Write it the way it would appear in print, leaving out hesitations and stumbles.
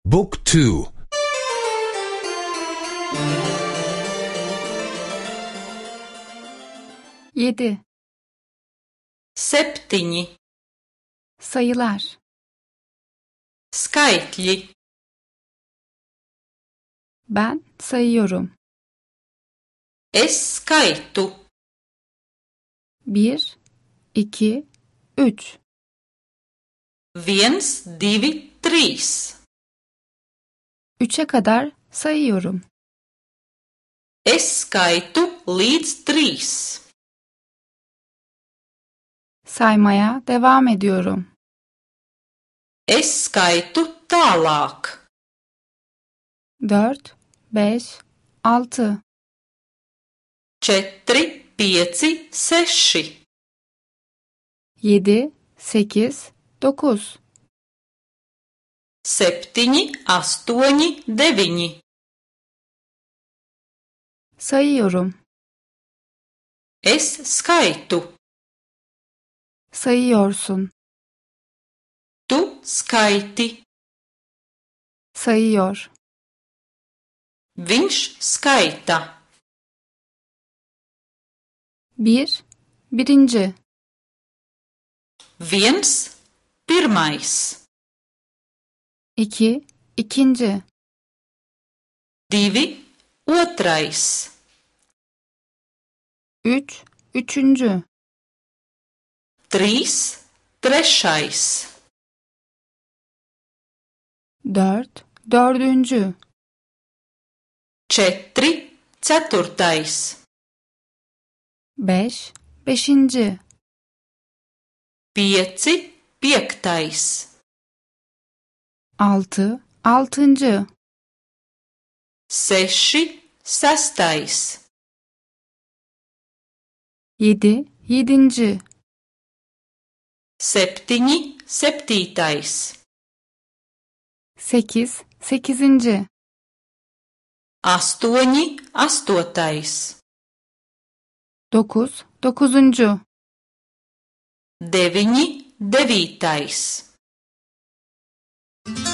Book 2. 7. 7. Sayılar. Skaitļi. Ben sayıyorum. Es skaitu. 1, 2, 3. 1, 2, 3. 3'e kadar sayıyorum. Es skaitu līdz 3. Saymaya devam ediyorum. Es skaitu tālāk. 4, 5, 6. 4, 5, 6. 7, 8, 9. 7, 8, 9. Sayıyorum. Es skaitu. Sayıyorsun. Tu skaiti. Sayıyor. Viņš skaita. 1, birinci. 1, pirmais. 2, ikinci. 2, otrais. 3, üçüncü. 3, trešais. 4, dördüncü. 4, ceturtais. 5, beşinci. 5, piektais. 6, altıncı. 6, sestais. 7, yedinci. 7, septītais. 8, sekizinci. 8, astotais. 9, dokuzuncu. 9, devītais.